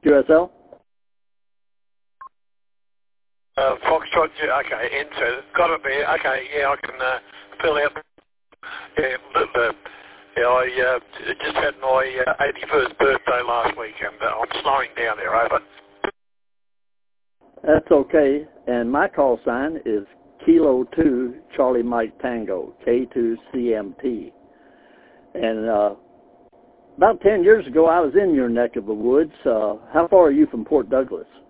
QSL? Foxtrot, yeah, okay, enter. Got it there. Okay, yeah, I can fill out. I just had my 81st birthday last week, and I'm slowing down there, over. That's okay. And my call sign is Kilo 2 Charlie Mike Tango, K2CMT. And about 10 years ago, I was in your neck of the woods. How far are you from Port Douglas?